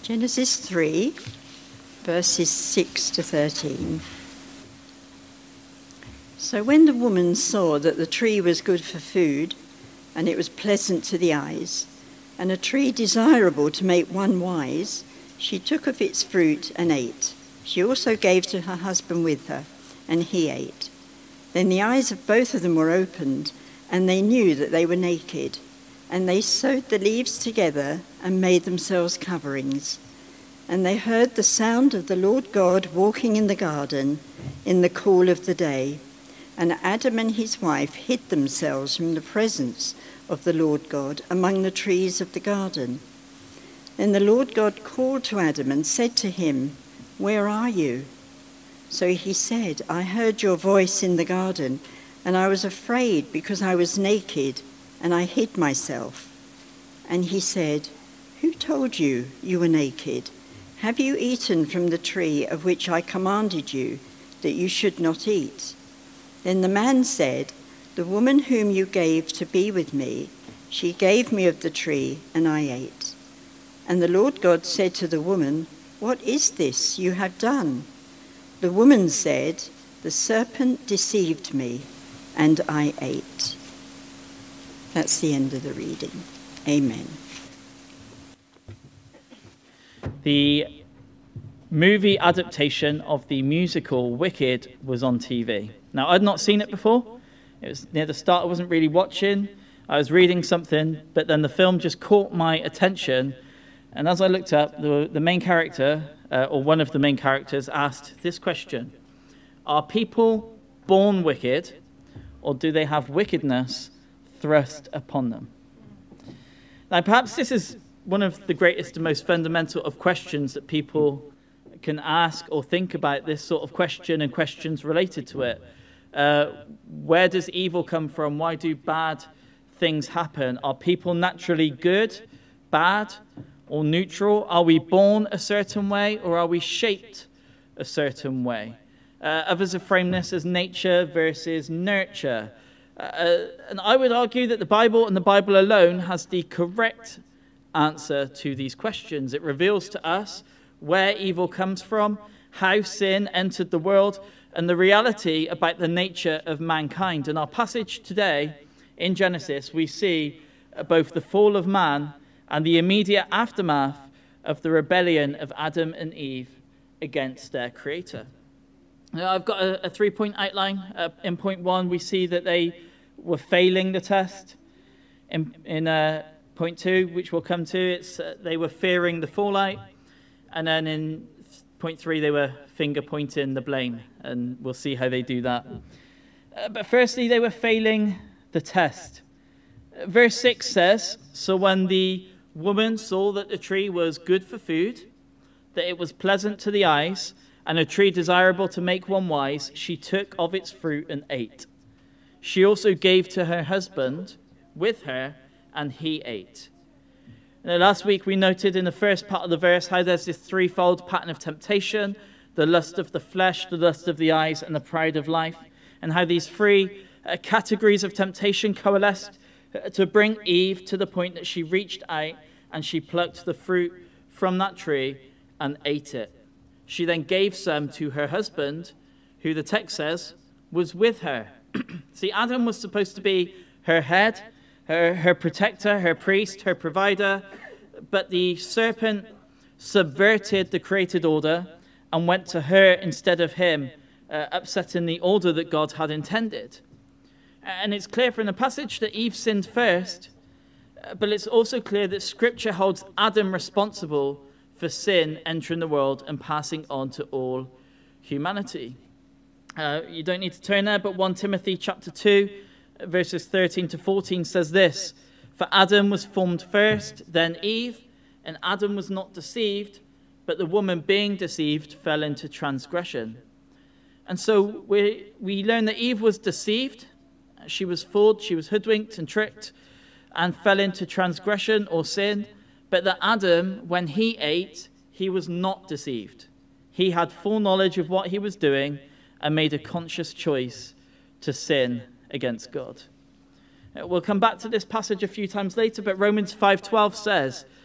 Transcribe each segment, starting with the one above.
Genesis 3, verses 6 to 13. So when the woman saw that the tree was good for food, and it was pleasant to the eyes, and a tree desirable to make one wise, she took of its fruit and ate. She also gave to her husband with her, and he ate. Then the eyes of both of them were opened, and they knew that they were naked. And they sewed the leaves together and made themselves coverings. And they heard the sound of the Lord God walking in the garden in the cool of the day. And Adam and his wife hid themselves from the presence of the Lord God among the trees of the garden. Then the Lord God called to Adam and said to him, "Where are you?" So he said, "I heard your voice in the garden, and I was afraid because I was naked, and I hid myself." And he said, "Who told you you were naked? Have you eaten from the tree of which I commanded you that you should not eat?" Then the man said, "The woman whom you gave to be with me, she gave me of the tree, and I ate." And the Lord God said to the woman, "What is this you have done?" The woman said, "The serpent deceived me, and I ate." That's the end of the reading. Amen. The movie adaptation of the musical Wicked was on TV. Now, I'd not seen it before. It was near the start, I wasn't really watching. I was reading something, but then the film just caught my attention. And as I looked up, the main character, or one of the main characters, asked this question: are people born wicked, or do they have wickedness thrust upon them? Now, perhaps this is one of the greatest and most fundamental of questions that people can ask or think about, this sort of question and questions related to it. Where does evil come from? Why do bad things happen? Are people naturally good, bad, or neutral? Are we born a certain way, or are we shaped a certain way? Others have framed this as nature versus nurture. And I would argue that the Bible and the Bible alone has the correct answer to these questions. It reveals to us where evil comes from, how sin entered the world, and the reality about the nature of mankind. In our passage today in Genesis, we see both the fall of man and the immediate aftermath of the rebellion of Adam and Eve against their Creator. Now, I've got a three-point outline. In point one, we see that they were failing the test. In point two, which we'll come to, it's they were fearing the fallout. And then in point three, they were finger-pointing the blame. And we'll see how they do that. But firstly, they were failing the test. Verse 6 says, "So when the woman saw that the tree was good for food, that it was pleasant to the eyes, and a tree desirable to make one wise, she took of its fruit and ate. She also gave to her husband with her, and he ate." Now, last week we noted in the first part of the verse how there's this threefold pattern of temptation: the lust of the flesh, the lust of the eyes, and the pride of life, and how these three categories of temptation coalesced to bring Eve to the point that she reached out and she plucked the fruit from that tree and ate it. She then gave some to her husband, who the text says was with her. See, Adam was supposed to be her head, her protector, her priest, her provider, but the serpent subverted the created order and went to her instead of him, upsetting the order that God had intended. And it's clear from the passage that Eve sinned first, but it's also clear that Scripture holds Adam responsible for sin entering the world and passing on to all humanity. You don't need to turn there, but 1 Timothy chapter 2, verses 13 to 14 says this: "For Adam was formed first, then Eve, and Adam was not deceived, but the woman being deceived fell into transgression." And so we learn that Eve was deceived. She was fooled, she was hoodwinked and tricked and fell into transgression or sin. But that Adam, when he ate, he was not deceived. He had full knowledge of what he was doing and made a conscious choice to sin against God. We'll come back to this passage a few times later, but Romans 5:12 says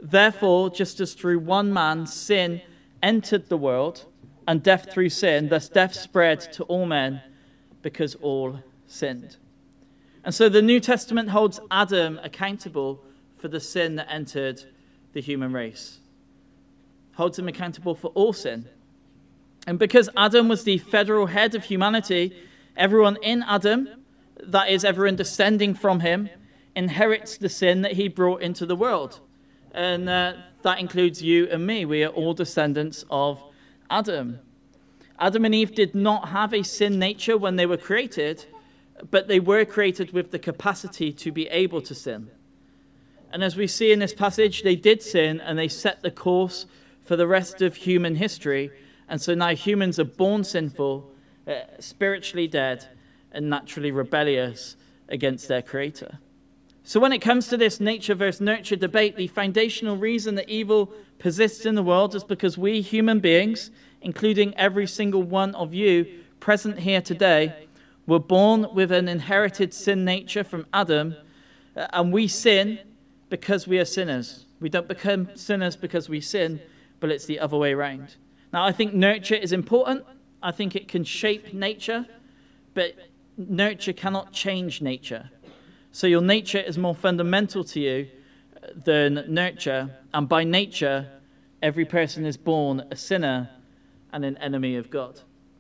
Therefore, just as through one man sin entered the world, and death through sin, thus death spread to all men because all sinned. And so the New Testament holds Adam accountable for the sin that entered the human race. Holds him accountable for all sin. And because Adam was the federal head of humanity, everyone in Adam, that is, everyone descending from him, inherits the sin that he brought into the world. And that includes you and me. We are all descendants of Adam. Adam and Eve did not have a sin nature when they were created, but they were created with the capacity to be able to sin. And as we see in this passage, they did sin and they set the course for the rest of human history. And so now humans are born sinful, spiritually dead, and naturally rebellious against their creator. So when it comes to this nature versus nurture debate, the foundational reason that evil persists in the world is because we human beings, including every single one of you present here today, were born with an inherited sin nature from Adam, and we sin because we are sinners. We don't become sinners because we sin, but it's the other way around. Now, I think nurture is important. I think it can shape nature, but nurture cannot change nature. So your nature is more fundamental to you than nurture, and by nature, every person is born a sinner and an enemy of God.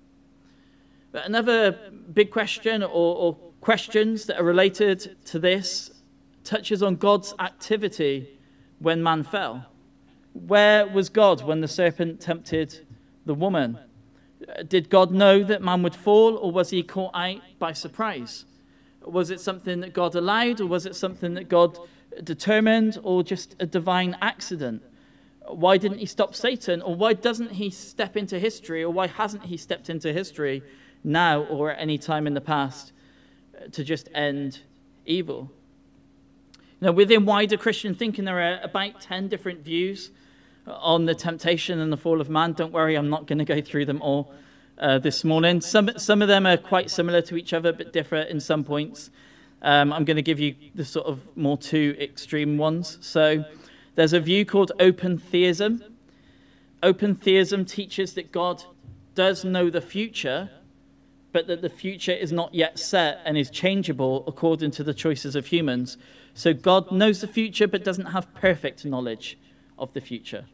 But another big question or questions that are related to this touches on God's activity when man fell. Where was God when the serpent tempted the woman? Did God know that man would fall, or was he caught out by surprise? Was it something that God allowed, or was it something that God determined, or just a divine accident? Why didn't he stop Satan, or why doesn't he step into history, or why hasn't he stepped into history now or at any time in the past to just end evil? Now, within wider Christian thinking, there are about 10 different views on the temptation and the fall of man. Don't worry, I'm not going to go through them all this morning. Some of them are quite similar to each other, but differ in some points. I'm going to give you the sort of more two extreme ones. So there's a view called open theism. Open theism teaches that God does know the future, but that the future is not yet set and is changeable according to the choices of humans. So God knows the future, but doesn't have perfect knowledge of the future.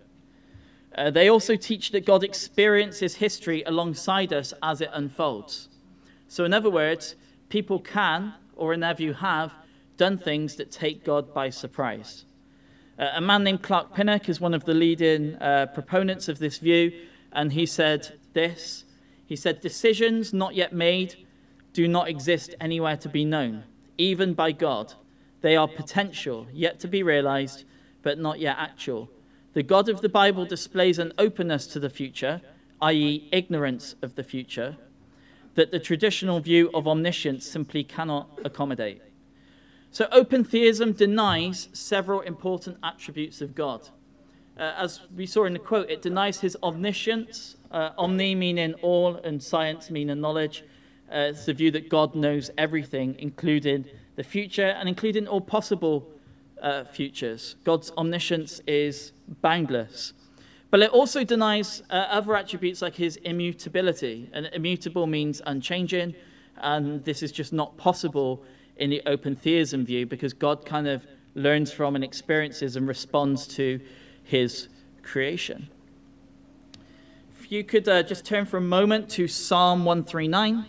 They also teach that God experiences history alongside us as it unfolds. So in other words, people can, or in their view have, done things that take God by surprise. A man named Clark Pinnock is one of the leading proponents of this view, and he said this. He said, "Decisions not yet made do not exist anywhere to be known, even by God. They are potential, yet to be realized, but not yet actual. The God of the Bible displays an openness to the future, i.e. ignorance of the future, that the traditional view of omniscience simply cannot accommodate." So open theism denies several important attributes of God. As we saw in the quote, it denies his omniscience, omni meaning all and science meaning knowledge. It's the view that God knows everything, including the future and including all possible futures. God's omniscience is boundless. But it also denies other attributes like his immutability. And immutable means unchanging, and this is just not possible in the open theism view because God kind of learns from and experiences and responds to his creation. If you could just turn for a moment to Psalm 139.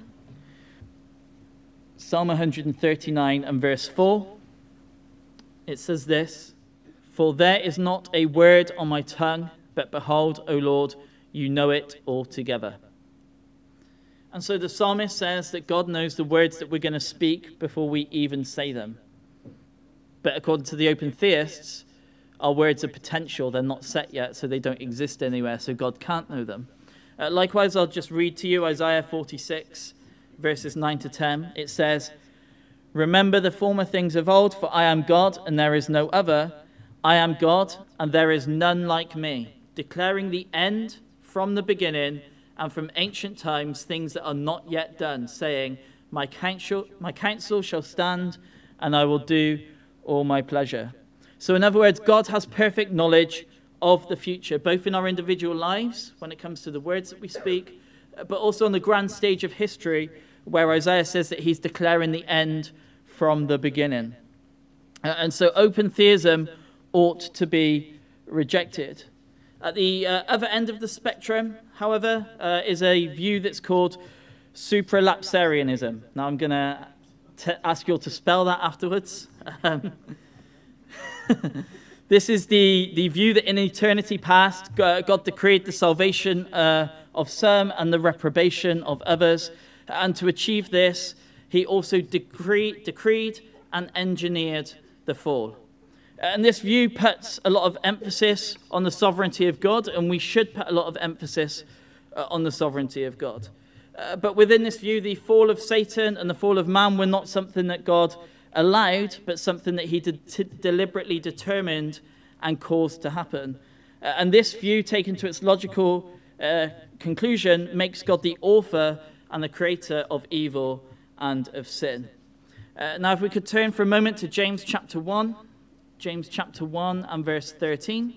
Psalm 139 and verse 4. It says this, "For there is not a word on my tongue, but behold, O Lord, you know it altogether." And so the psalmist says that God knows the words that we're going to speak before we even say them. But according to the open theists, our words are potential. They're not set yet, so they don't exist anywhere, so God can't know them. Likewise, I'll just read to you Isaiah 46, verses 9 to 10. It says, "Remember the former things of old, for I am God, and there is no other. I am God, and there is none like me, declaring the end from the beginning, and from ancient times things that are not yet done, saying, my counsel shall stand, and I will do all my pleasure." So in other words, God has perfect knowledge of the future, both in our individual lives, when it comes to the words that we speak, but also on the grand stage of history, where Isaiah says that he's declaring the end from the beginning. And so open theism ought to be rejected. At the other end of the spectrum, however, is a view that's called supralapsarianism. Now I'm going to ask you all to spell that afterwards. This is the view that in eternity past, God decreed the salvation of some and the reprobation of others. And to achieve this, he also decreed and engineered the fall. And this view puts a lot of emphasis on the sovereignty of God, and we should put a lot of emphasis on the sovereignty of God. But within this view, the fall of Satan and the fall of man were not something that God allowed, but something that he deliberately determined and caused to happen. And this view, taken to its logical conclusion, makes God the author and the creator of evil and of sin. Now, if we could turn for a moment to James chapter 1. James chapter 1 and verse 13.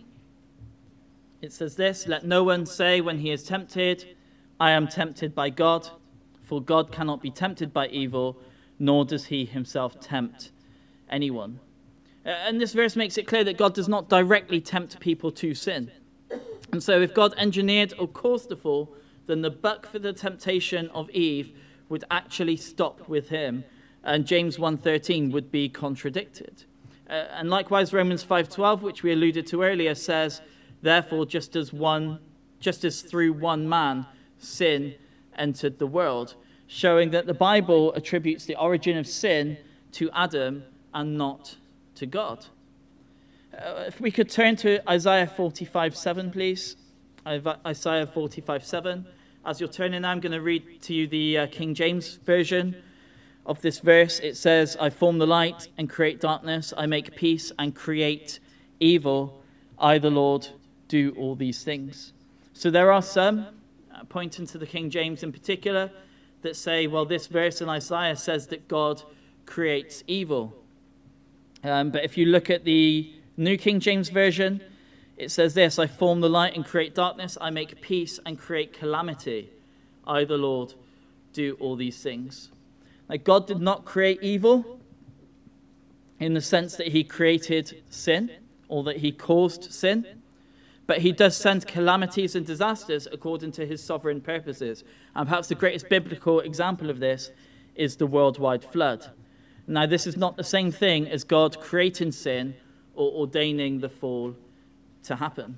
It says this, "Let no one say when he is tempted, I am tempted by God, for God cannot be tempted by evil, nor does he himself tempt anyone." And this verse makes it clear that God does not directly tempt people to sin. And so if God engineered or caused the fall, then the buck for the temptation of Eve would actually stop with him, and James 1:13 would be contradicted. And likewise, Romans 5:12, which we alluded to earlier, says, "Therefore, just as through one man sin entered the world," showing that the Bible attributes the origin of sin to Adam and not to God. If we could turn to Isaiah 45:7, please. Isaiah 45:7. As you're turning now, I'm going to read to you the King James version of this verse. It says, "I form the light and create darkness. I make peace and create evil. I, the Lord, do all these things." So there are some, pointing to the King James in particular, that say, well, this verse in Isaiah says that God creates evil. But if you look at the New King James Version, it says this, "I form the light and create darkness. I make peace and create calamity. I, the Lord, do all these things." Like, God did not create evil in the sense that he created sin or that he caused sin, but he does send calamities and disasters according to his sovereign purposes. And perhaps the greatest biblical example of this is the worldwide flood. Now, this is not the same thing as God creating sin or ordaining the fall to happen.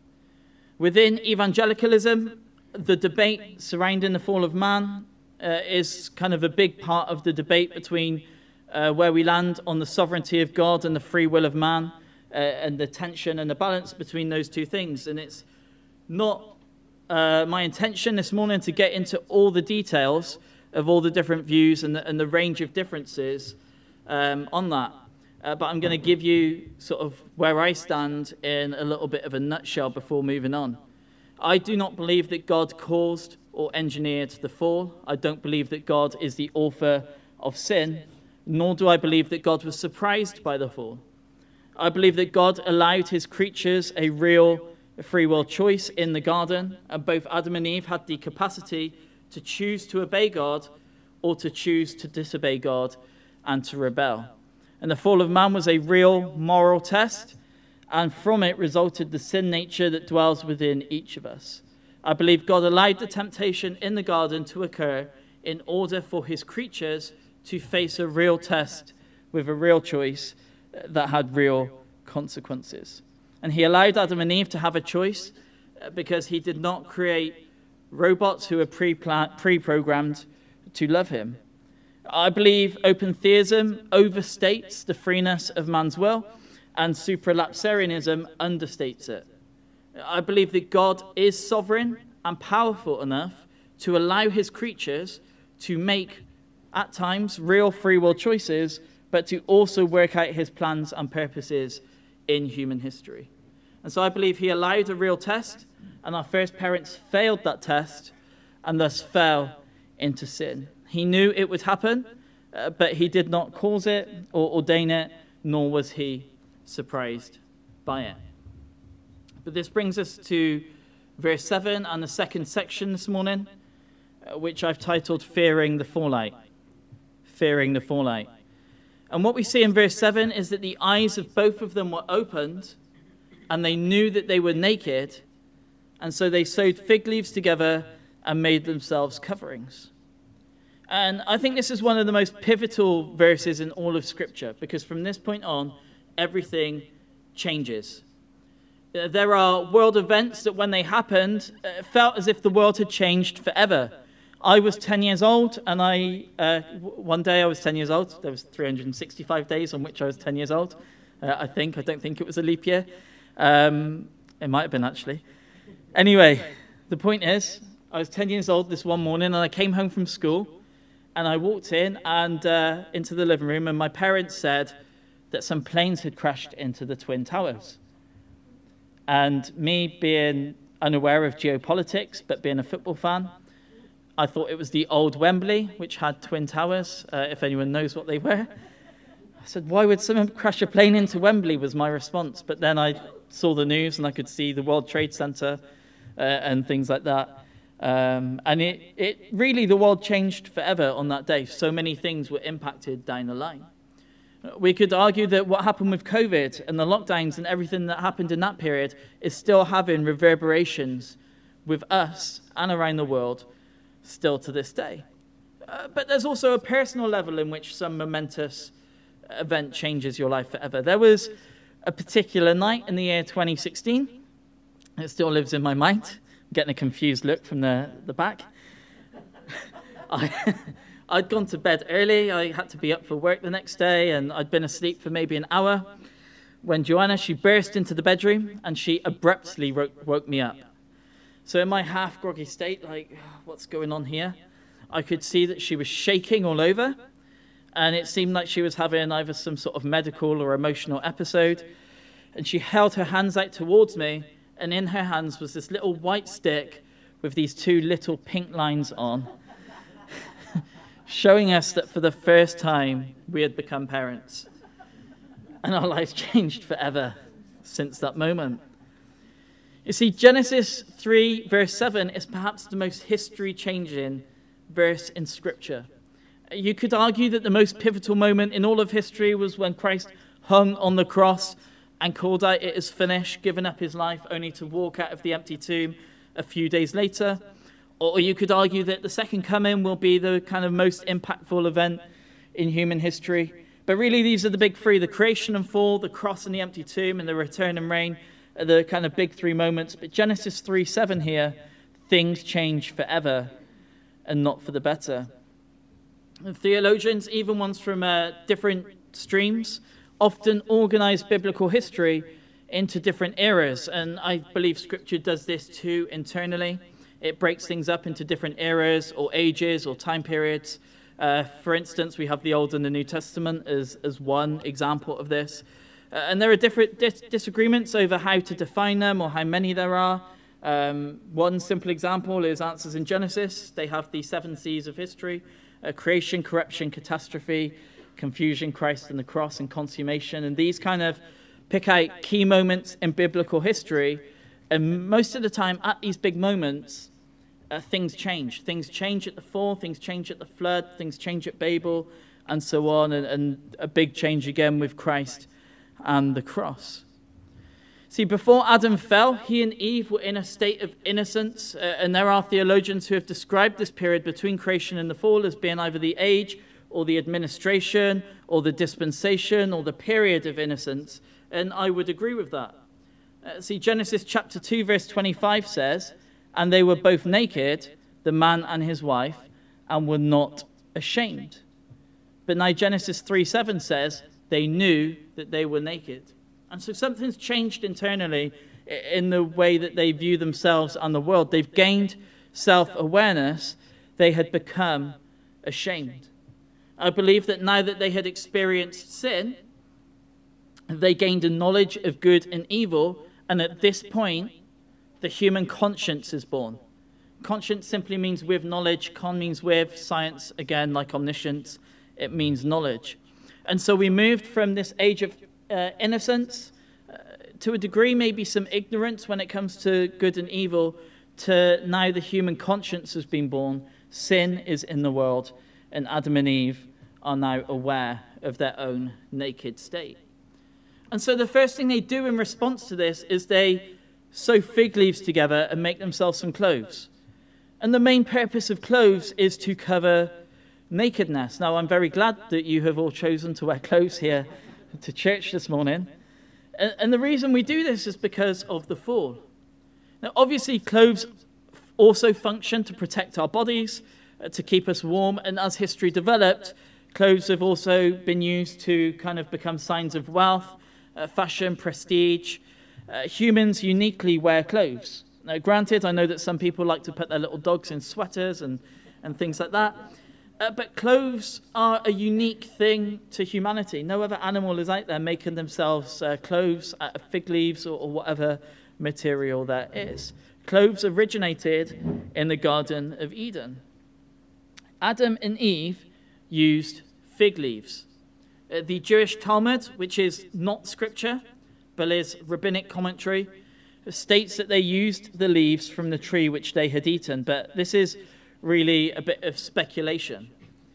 Within evangelicalism, the debate surrounding the fall of man is kind of a big part of the debate between where we land on the sovereignty of God and the free will of man, and the tension and the balance between those two things. And it's not my intention this morning to get into all the details of all the different views and the range of differences on that. But I'm going to give you sort of where I stand in a little bit of a nutshell before moving on. I do not believe that God caused or engineered the fall. I don't believe that God is the author of sin, nor do I believe that God was surprised by the fall. I believe that God allowed his creatures a real free will choice in the garden, and both Adam and Eve had the capacity to choose to obey God or to choose to disobey God and to rebel. And the fall of man was a real moral test, and from it resulted the sin nature that dwells within each of us. I believe God allowed the temptation in the garden to occur in order for his creatures to face a real test with a real choice that had real consequences. And he allowed Adam and Eve to have a choice because he did not create robots who were pre-programmed to love him. I believe open theism overstates the freeness of man's will, and supralapsarianism understates it. I believe that God is sovereign and powerful enough to allow his creatures to make, at times, real free will choices, but to also work out his plans and purposes in human history. And so I believe he allowed a real test, and our first parents failed that test and thus fell into sin. He knew it would happen, but he did not cause it or ordain it, nor was he surprised by it. But this brings us to verse 7 and the second section this morning, which I've titled Fearing the Fallout. Fearing the fallout. And what we see in verse 7 is that the eyes of both of them were opened, and they knew that they were naked, and so they sewed fig leaves together and made themselves coverings. And I think this is one of the most pivotal verses in all of Scripture, because from this point on, everything changes. There are world events that when they happened, it felt as if the world had changed forever. I was 10 years old, and one day I was 10 years old. There was 365 days on which I was 10 years old, I think. I don't think it was a leap year. It might have been, actually. Anyway, the point is, I was 10 years old this one morning, and I came home from school, and I walked in and into the living room, and my parents said that some planes had crashed into the Twin Towers. And me being unaware of geopolitics, but being a football fan, I thought it was the old Wembley, which had Twin Towers, if anyone knows what they were. I said, why would someone crash a plane into Wembley, was my response. But then I saw the news and I could see the World Trade Center and things like that. And it really, the world changed forever on that day. So many things were impacted down the line. We could argue that what happened with COVID and the lockdowns and everything that happened in that period is still having reverberations with us and around the world still to this day. But there's also a personal level in which some momentous event changes your life forever. There was a particular night in the year 2016. It still lives in my mind. I'm getting a confused look from the back. I'd gone to bed early. I had to be up for work the next day, and I'd been asleep for maybe an hour when Joanna, she burst into the bedroom, and she abruptly woke me up. So in my half-groggy state, like, what's going on here? I could see that she was shaking all over, and it seemed like she was having either some sort of medical or emotional episode. And she held her hands out towards me, and in her hands was this little white stick with these two little pink lines on, showing us that for the first time we had become parents. And our lives changed forever since that moment. You see, Genesis 3, verse 7 is perhaps the most history-changing verse in Scripture. You could argue that the most pivotal moment in all of history was when Christ hung on the cross and called out, "It is finished," giving up his life only to walk out of the empty tomb a few days later. Or you could argue that the second coming will be the kind of most impactful event in human history. But really, these are the big three: the creation and fall, the cross and the empty tomb, and the return and reign are the kind of big three moments. But Genesis 3:7 here, things change forever and not for the better. And theologians, even ones from different streams, often organize biblical history into different eras. And I believe Scripture does this too internally. It breaks things up into different eras or ages or time periods. For instance, we have the Old and the New Testament as one example of this. And there are different disagreements over how to define them or how many there are. One simple example is answers in Genesis. They have the 7 C's of history: creation, corruption, catastrophe, confusion, Christ and the cross, and consummation. And these kind of pick out key moments in biblical history. And most of the time at these big moments, things change. Things change at the fall, things change at the flood, things change at Babel, and so on. And a big change again with Christ and the cross. See, before Adam fell, he and Eve were in a state of innocence, and there are theologians who have described this period between creation and the fall as being either the age or the administration or the dispensation or the period of innocence, and I would agree with that. See, Genesis chapter 2, verse 25 says, "And they were both naked, the man and his wife, and were not ashamed." But now Genesis 3:7 says, they knew that they were naked. And so something's changed internally in the way that they view themselves and the world. They've gained self-awareness. They had become ashamed. I believe that now that they had experienced sin, they gained a knowledge of good and evil. And at this point, the human conscience is born. Conscience simply means with knowledge. Con means with. Science, again, like omniscience, it means knowledge. And so we moved from this age of innocence, to a degree maybe some ignorance when it comes to good and evil, to now the human conscience has been born, sin is in the world, and Adam and Eve are now aware of their own naked state. And so the first thing they do in response to this is they sew fig leaves together and make themselves some clothes. And the main purpose of clothes is to cover nakedness. Now, I'm very glad that you have all chosen to wear clothes here to church this morning. And the reason we do this is because of the fall. Now, obviously, clothes also function to protect our bodies, to keep us warm. And as history developed, clothes have also been used to kind of become signs of wealth, fashion, prestige. Humans uniquely wear clothes. Now, granted, I know that some people like to put their little dogs in sweaters and things like that. But clothes are a unique thing to humanity. No other animal is out there making themselves clothes out of fig leaves or whatever material there is. Clothes originated in the Garden of Eden. Adam and Eve used fig leaves. The Jewish Talmud, which is not scripture, but is rabbinic commentary, states that they used the leaves from the tree which they had eaten. But this is really a bit of speculation.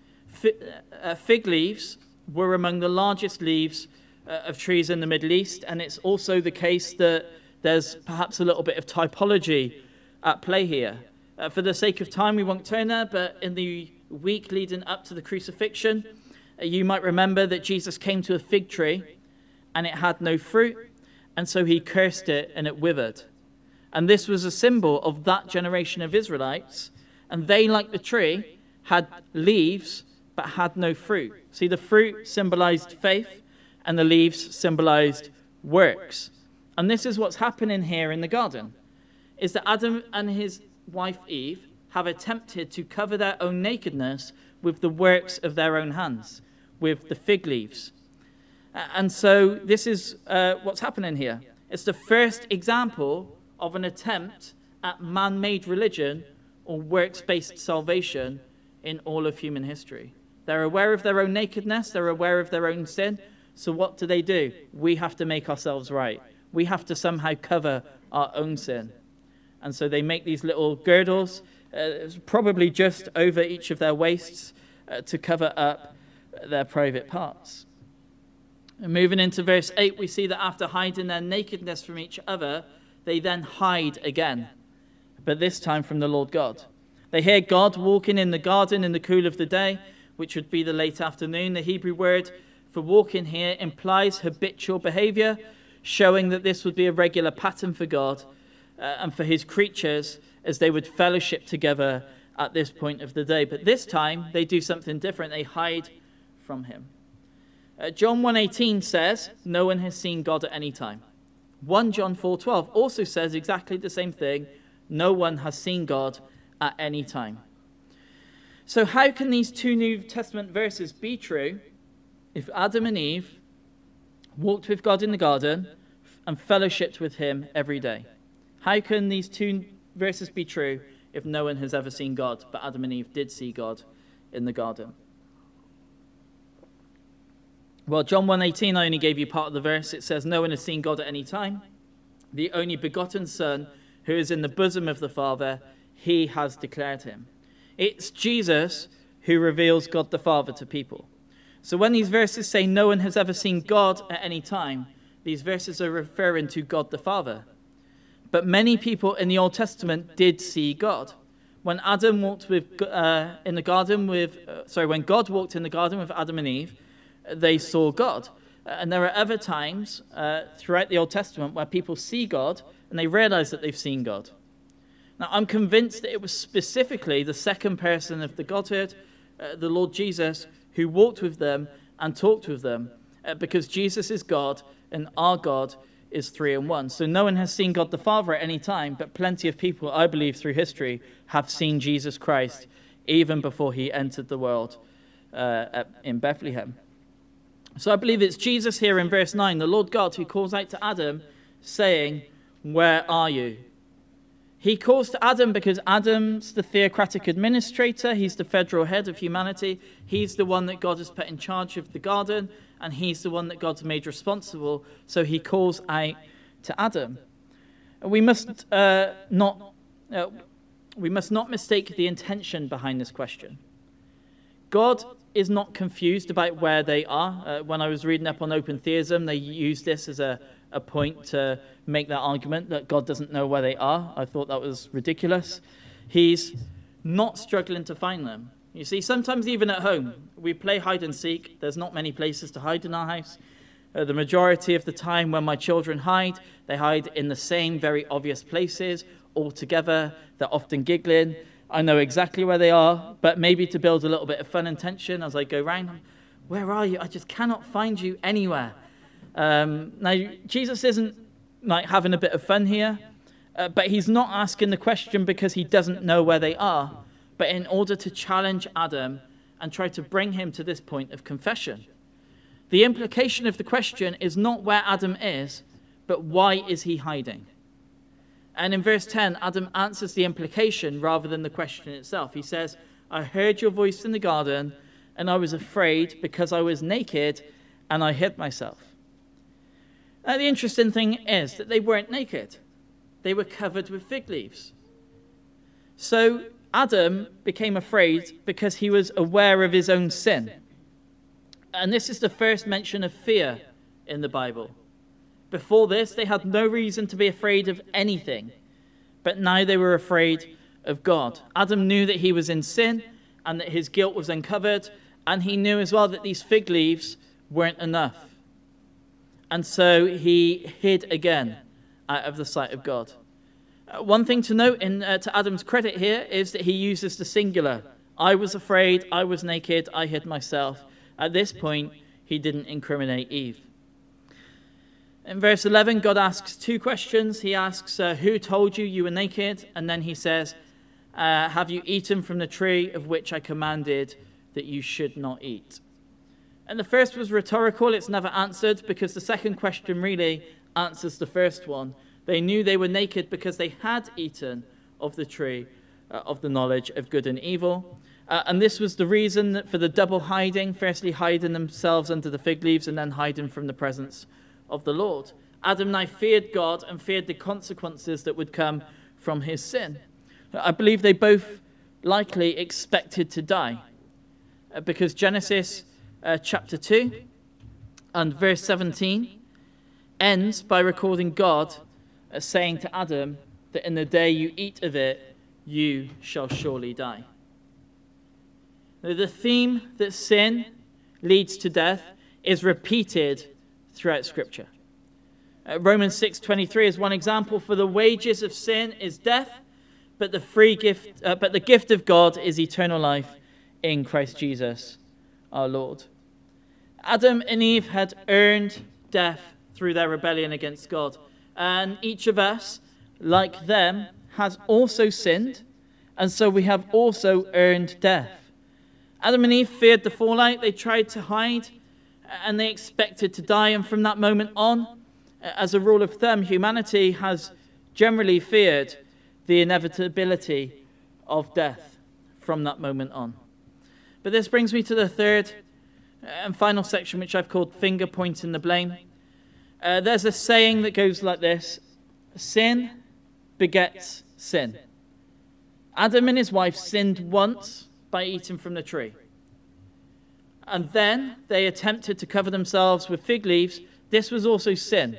Fig leaves were among the largest leaves of trees in the Middle East, and it's also the case that there's perhaps a little bit of typology at play here. For the sake of time, we won't turn there, but in the week leading up to the crucifixion, you might remember that Jesus came to a fig tree, and it had no fruit, and so he cursed it, and it withered. And this was a symbol of that generation of Israelites. And they, like the tree, had leaves but had no fruit. See, the fruit symbolized faith and the leaves symbolized works. And this is what's happening here in the garden, is that Adam and his wife Eve have attempted to cover their own nakedness with the works of their own hands, with the fig leaves. And so this is what's happening here. It's the first example of an attempt at man-made religion or works-based salvation in all of human history. They're aware of their own nakedness. They're aware of their own sin. So what do? We have to make ourselves right. We have to somehow cover our own sin. And so they make these little girdles, probably just over each of their waists, to cover up their private parts. And moving into verse 8, we see that after hiding their nakedness from each other, they then hide again, but this time from the Lord God. They hear God walking in the garden in the cool of the day, which would be the late afternoon. The Hebrew word for walking here implies habitual behavior, showing that this would be a regular pattern for God and for his creatures as they would fellowship together at this point of the day. But this time, they do something different. They hide from him. John 1:18 says, no one has seen God at any time. 1 John 4:12 also says exactly the same thing. No one has seen God at any time. So how can these two New Testament verses be true if Adam and Eve walked with God in the garden and fellowshipped with him every day? How can these two verses be true if no one has ever seen God, but Adam and Eve did see God in the garden? Well, John 1:18, I only gave you part of the verse. It says, no one has seen God at any time. The only begotten Son, who is in the bosom of the Father, he has declared him. It's Jesus who reveals God the Father to people. So when these verses say no one has ever seen God at any time, these verses are referring to God the Father. But many people in the Old Testament did see God. When Adam walked when God walked in the garden with Adam and Eve, they saw God. And there are other times throughout the Old Testament where people see God and they realize that they've seen God. Now, I'm convinced that it was specifically the second person of the Godhead, the Lord Jesus, who walked with them and talked with them, because Jesus is God and our God is three in one. So no one has seen God the Father at any time, but plenty of people, I believe, through history have seen Jesus Christ even before he entered the world in Bethlehem. So I believe it's Jesus here in verse 9, the Lord God, who calls out to Adam, saying, where are you? He calls to Adam because Adam's the theocratic administrator. He's the federal head of humanity. He's the one that God has put in charge of the garden, and he's the one that God's made responsible. So he calls out to Adam. We must not mistake the intention behind this question. God is not confused about where they are. When I was reading up on open theism, they used this as a point to make that argument that God doesn't know where they are. I thought that was ridiculous. He's not struggling to find them. You see, sometimes even at home, we play hide and seek. There's not many places to hide in our house. The majority of the time when my children hide, they hide in the same very obvious places, all together. They're often giggling. I know exactly where they are, but maybe to build a little bit of fun and tension as I go round, where are you? I just cannot find you anywhere. Now, Jesus isn't like having a bit of fun here, but he's not asking the question because he doesn't know where they are, but in order to challenge Adam and try to bring him to this point of confession. The implication of the question is not where Adam is, but why is he hiding? And in verse 10, Adam answers the implication rather than the question itself. He says, I heard your voice in the garden, and I was afraid because I was naked, and I hid myself. Now, the interesting thing is that they weren't naked. They were covered with fig leaves. So Adam became afraid because he was aware of his own sin. And this is the first mention of fear in the Bible. Before this, they had no reason to be afraid of anything, but now they were afraid of God. Adam knew that he was in sin and that his guilt was uncovered, and he knew as well that these fig leaves weren't enough. And so he hid again out of the sight of God. One thing to note to Adam's credit here is that he uses the singular. I was afraid, I was naked, I hid myself. At this point, he didn't incriminate Eve. In verse 11, God asks two questions. He asks, who told you you were naked? And then he says, have you eaten from the tree of which I commanded that you should not eat? And the first was rhetorical. It's never answered because the second question really answers the first one. They knew they were naked because they had eaten of the tree of the knowledge of good and evil. And this was the reason for the double hiding, firstly hiding themselves under the fig leaves and then hiding from the presence of the Lord. Adam now feared God and feared the consequences that would come from his sin. I believe they both likely expected to die because Genesis chapter 2 and verse 17 ends by recording God saying to Adam that in the day you eat of it, you shall surely die. Now, the theme that sin leads to death is repeated throughout Scripture. Romans 6:23 is one example. For the wages of sin is death, but the gift of God is eternal life in Christ Jesus, our Lord. Adam and Eve had earned death through their rebellion against God, and each of us, like them, has also sinned, and so we have also earned death. Adam and Eve feared the fallout. They tried to hide, and they expected to die. And from that moment on, as a rule of thumb, humanity has generally feared the inevitability of death from that moment on. But this brings me to the third and final section, which I've called finger pointing the blame. There's a saying that goes like this: sin begets sin. Adam and his wife sinned once by eating from the tree. And then they attempted to cover themselves with fig leaves. This was also sin.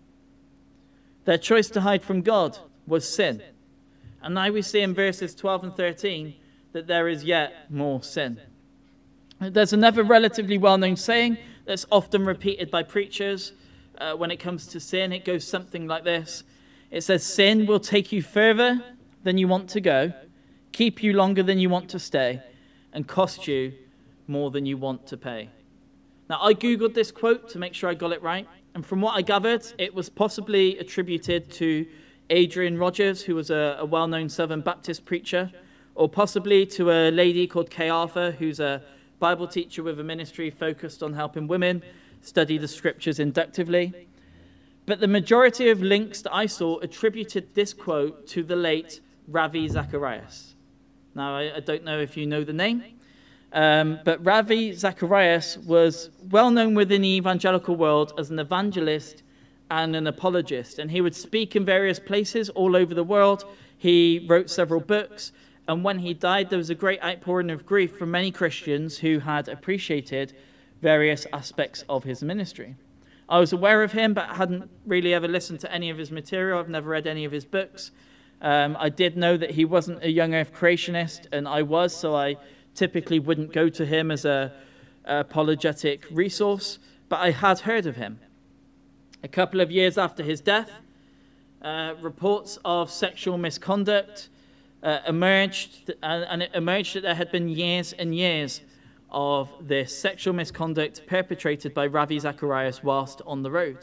Their choice to hide from God was sin. And now we see in verses 12 and 13 that there is yet more sin. There's another relatively well-known saying that's often repeated by preachers when it comes to sin. It goes something like this. It says, sin will take you further than you want to go, keep you longer than you want to stay, and cost you more than you want to pay. Now, I Googled this quote to make sure I got it right, and from what I gathered, it was possibly attributed to Adrian Rogers, who was a well-known Southern Baptist preacher, or possibly to a lady called Kay Arthur, who's a Bible teacher with a ministry focused on helping women study the scriptures inductively. But the majority of links that I saw attributed this quote to the late Ravi Zacharias. Now, I don't know if you know the name, but Ravi Zacharias was well known within the evangelical world as an evangelist and an apologist, and he would speak in various places all over the world. He wrote several books, and when he died, there was a great outpouring of grief from many Christians who had appreciated various aspects of his ministry. I was aware of him, but hadn't really ever listened to any of his material. I've never read any of his books. I did know that he wasn't a young earth creationist, and I was, so I typically wouldn't go to him as a apologetic resource, but I had heard of him. A couple of years after his death, reports of sexual misconduct emerged, and it emerged that there had been years and years of this sexual misconduct perpetrated by Ravi Zacharias whilst on the road.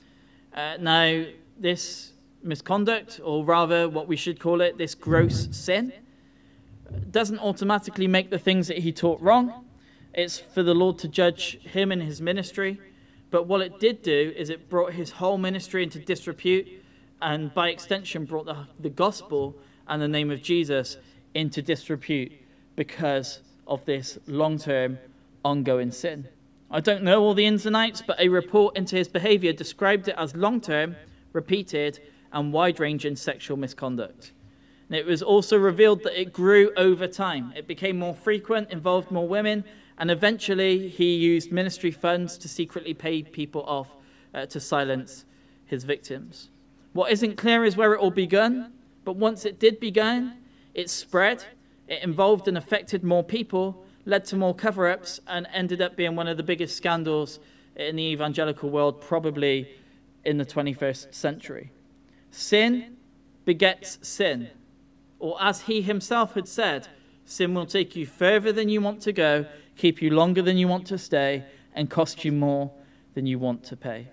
Now, this misconduct, or rather what we should call it, this gross sin, doesn't automatically make the things that he taught wrong. It's for the Lord to judge him and his ministry. But what it did do is it brought his whole ministry into disrepute, and by extension brought the gospel and the name of Jesus into disrepute because of this long-term, ongoing sin. I don't know all the ins and outs, but a report into his behavior described it as long-term, repeated, and wide-ranging sexual misconduct. And it was also revealed that it grew over time. It became more frequent, involved more women, and eventually he used ministry funds to secretly pay people off to silence his victims. What isn't clear is where it all begun, but once it did begin, it spread, it involved and affected more people, led to more cover-ups, and ended up being one of the biggest scandals in the evangelical world, probably in the 21st century. Sin begets sin. Or as he himself had said, sin will take you further than you want to go, keep you longer than you want to stay, and cost you more than you want to pay.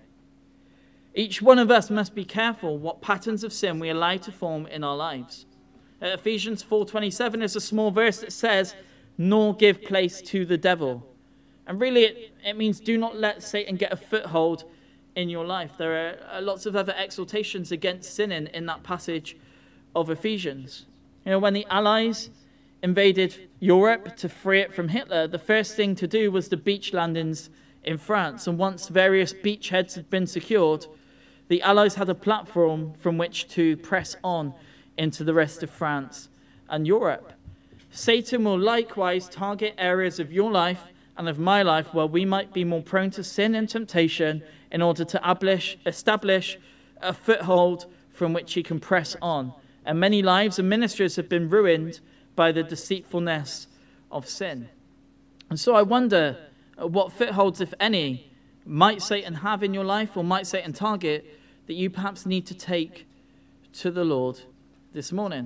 Each one of us must be careful what patterns of sin we allow to form in our lives. Ephesians 4:27 is a small verse that says, "Nor give place to the devil." And really it means do not let Satan get a foothold in your life. There are lots of other exhortations against sinning in that passage of Ephesians. You know, when the Allies invaded Europe to free it from Hitler, the first thing to do was the beach landings in France. And once various beachheads had been secured, the Allies had a platform from which to press on into the rest of France and Europe. Satan will likewise target areas of your life and of my life where we might be more prone to sin and temptation in order to establish a foothold from which he can press on. And many lives and ministries have been ruined by the deceitfulness of sin. And so I wonder what footholds, if any, might Satan have in your life, or might Satan target, that you perhaps need to take to the Lord this morning.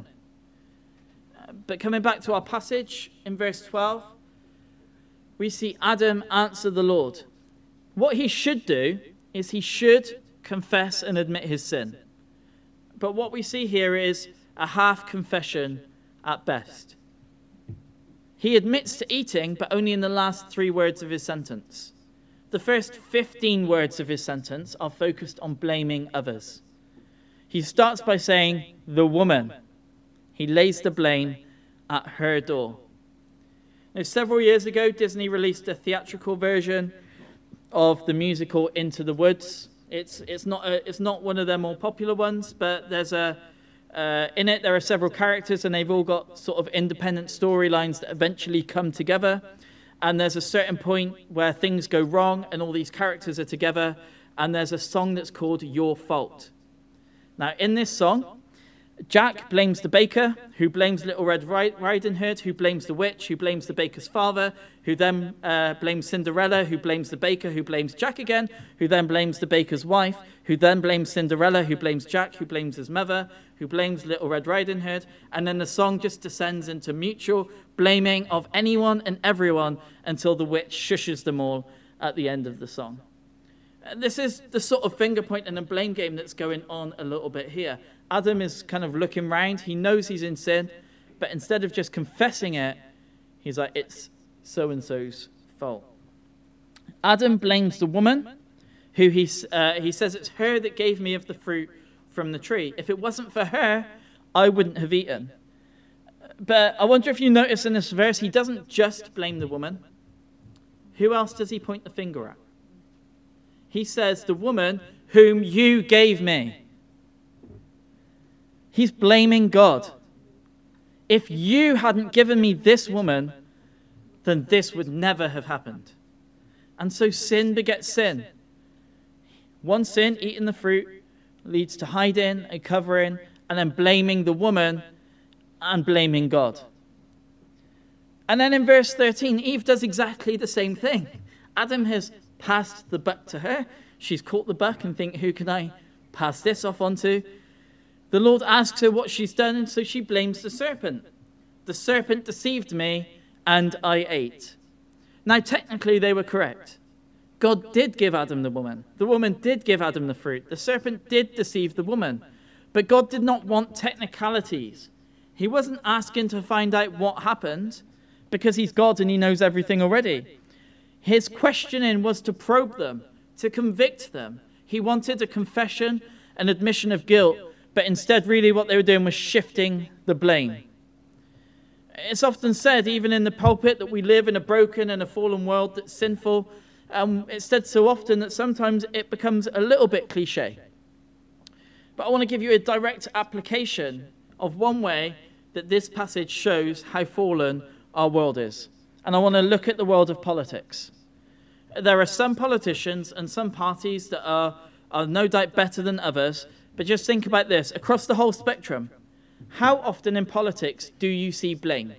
But coming back to our passage in verse 12, we see Adam answer the Lord. What he should do is he should confess and admit his sin. But what we see here is a half confession at best. He admits to eating, but only in the last 3 words of his sentence. The first 15 words of his sentence are focused on blaming others. He starts by saying, the woman. He lays the blame at her door. Now, several years ago, Disney released a theatrical version of the musical Into the Woods. It's not one of their more popular ones, but there's in it there are several characters, and they've all got sort of independent storylines that eventually come together. And there's a certain point where things go wrong, and all these characters are together, and there's a song that's called Your Fault. Now, in this song, Jack blames the baker, who blames Little Red Riding Hood, who blames the witch, who blames the baker's father, who then blames Cinderella, who blames the baker, who blames Jack again, who then blames the baker's wife, who then blames Cinderella, who blames Jack, who blames his mother, who blames Little Red Riding Hood, and then the song just descends into mutual blaming of anyone and everyone until the witch shushes them all at the end of the song. This is the sort of finger point and a blame game that's going on a little bit here. Adam is kind of looking round. He knows he's in sin, but instead of just confessing it, he's like, it's so-and-so's fault. Adam blames the woman who he says it's her that gave me of the fruit from the tree. If it wasn't for her, I wouldn't have eaten. But I wonder if you notice in this verse, he doesn't just blame the woman. Who else does he point the finger at? He says, the woman whom you gave me. He's blaming God. If you hadn't given me this woman, then this would never have happened. And so sin begets sin. One sin, eating the fruit, leads to hiding and covering, and then blaming the woman and blaming God. And then in verse 13, Eve does exactly the same thing. Adam has passed the buck to her. She's caught the buck and think, who can I pass this off onto? The Lord asks her what she's done, and so she blames the serpent. The serpent deceived me, and I ate. Now, technically, they were correct. God did give Adam the woman. The woman did give Adam the fruit. The serpent did deceive the woman. But God did not want technicalities. He wasn't asking to find out what happened, because he's God and he knows everything already. His questioning was to probe them, to convict them. He wanted a confession, an admission of guilt, but instead really what they were doing was shifting the blame. It's often said, even in the pulpit, that we live in a broken and a fallen world that's sinful. It's said so often that sometimes it becomes a little bit cliche. But I want to give you a direct application of one way that this passage shows how fallen our world is. And I want to look at the world of politics. There are some politicians and some parties that are no doubt better than others, but just think about this. Across the whole spectrum, how often in politics do you see blame?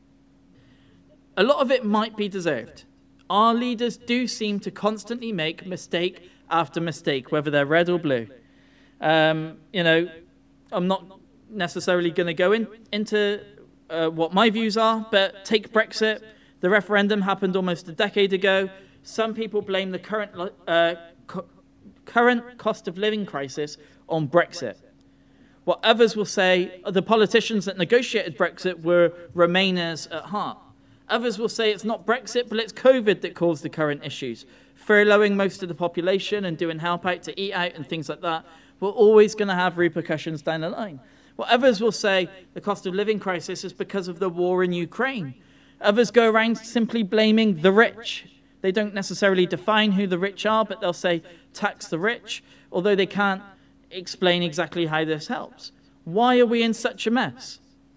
A lot of it might be deserved. Our leaders do seem to constantly make mistake after mistake, whether they're red or blue. I'm not necessarily going to go into what my views are, but take Brexit. The referendum happened almost a decade ago. Some people blame the current cost of living crisis on Brexit. What others will say, the politicians that negotiated Brexit were Remainers at heart. Others will say it's not Brexit, but it's COVID that caused the current issues. Furloughing most of the population and doing help out to eat out and things like that, we're always going to have repercussions down the line. Well, others will say the cost of living crisis is because of the war in Ukraine. Others go around simply blaming the rich. They don't necessarily define who the rich are, but they'll say tax the rich, although they can't explain exactly how this helps. Why are we in such a mess?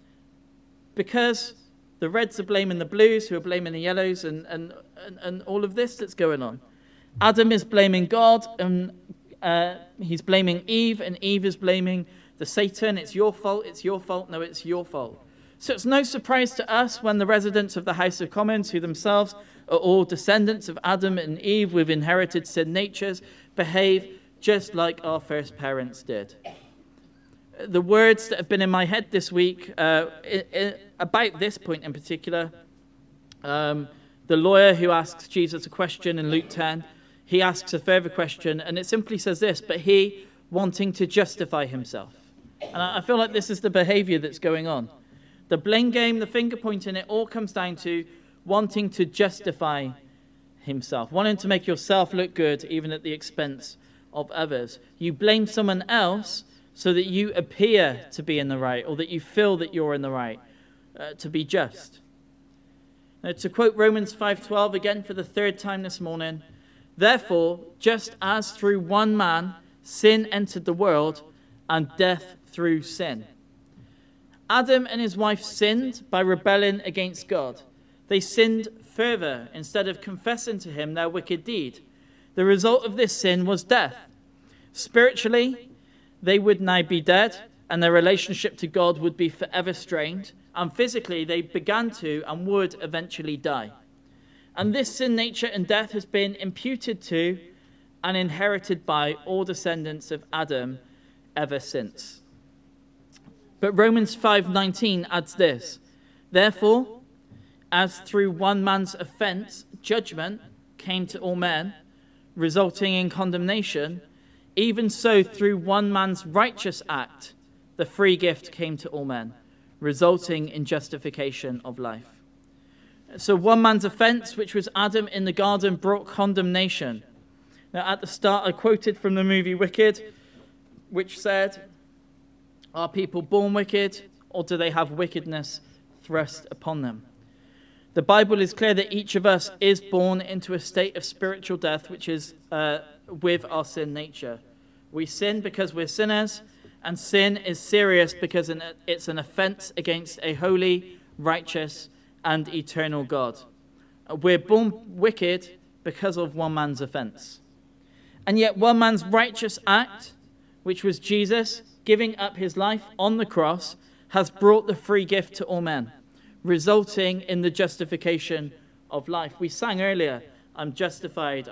Because the reds are blaming the blues, who are blaming the yellows, and all of this that's going on. Adam is blaming God, and he's blaming Eve, and Eve is blaming the Satan. It's your fault, it's your fault, no, it's your fault. So it's no surprise to us when the residents of the House of Commons, who themselves are all descendants of Adam and Eve with inherited sin natures, behave just like our first parents did. The words that have been in my head this week about this point in particular, the lawyer who asks Jesus a question in Luke 10, he asks a further question, and it simply says this, but he wanting to justify himself. And I feel like this is the behavior that's going on. The blame game, the finger pointing, it all comes down to wanting to justify himself, wanting to make yourself look good even at the expense of others. You blame someone else so that you appear to be in the right, or that you feel that you're in the right, to be just. Now, to quote Romans 5:12 again for the third time this morning, therefore, just as through one man sin entered the world, and death through sin. Adam and his wife sinned by rebelling against God. They sinned further instead of confessing to him their wicked deed. The result of this sin was death. Spiritually, they would now be dead, and their relationship to God would be forever strained. And physically, they began to and would eventually die. And this sin nature and death has been imputed to and inherited by all descendants of Adam ever since. But Romans 5:19 adds this, therefore, as through one man's offense, judgment came to all men, resulting in condemnation, even so through one man's righteous act, the free gift came to all men, resulting in justification of life. So one man's offense, which was Adam in the garden, brought condemnation. Now, at the start, I quoted from the movie Wicked, which said, "Are people born wicked, or do they have wickedness thrust upon them?" The Bible is clear that each of us is born into a state of spiritual death, which is with our sin nature. We sin because we're sinners, and sin is serious because it's an offense against a holy, righteous, and eternal God. We're born wicked because of one man's offense. And yet one man's righteous act, which was Jesus giving up his life on the cross, has brought the free gift to all men, resulting in the justification of life. We sang earlier, I'm justified,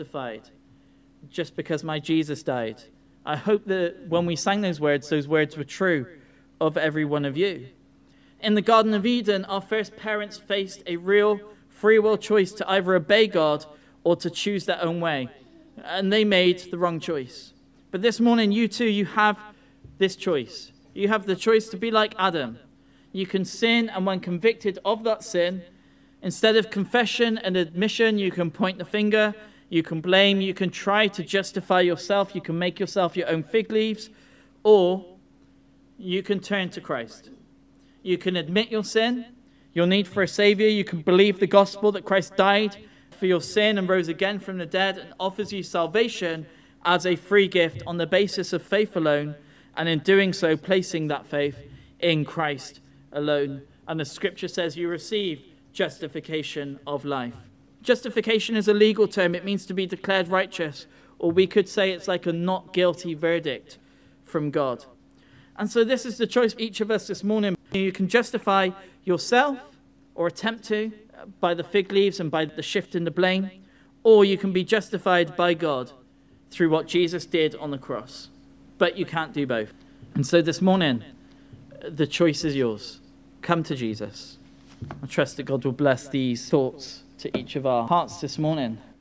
just because my Jesus died. I hope that when we sang those words were true of every one of you. In the Garden of Eden, our first parents faced a real free will choice to either obey God or to choose their own way. And they made the wrong choice. But this morning, you too, you have this choice. You have the choice to be like Adam. You can sin, and when convicted of that sin, instead of confession and admission, you can point the finger, you can blame, you can try to justify yourself, you can make yourself your own fig leaves, or you can turn to Christ. You can admit your sin, your need for a Savior. You can believe the gospel that Christ died for your sin and rose again from the dead and offers you salvation as a free gift on the basis of faith alone, and in doing so, placing that faith in Christ alone. And the scripture says you receive justification of life. Justification is a legal term. It means to be declared righteous, or we could say it's like a not guilty verdict from God. And so this is the choice for each of us this morning. You can justify yourself, or attempt to, by the fig leaves and by the shift in the blame, or you can be justified by God through what Jesus did on the cross. But you can't do both. And so this morning, the choice is yours. Come to Jesus. I trust that God will bless these thoughts to each of our hearts this morning.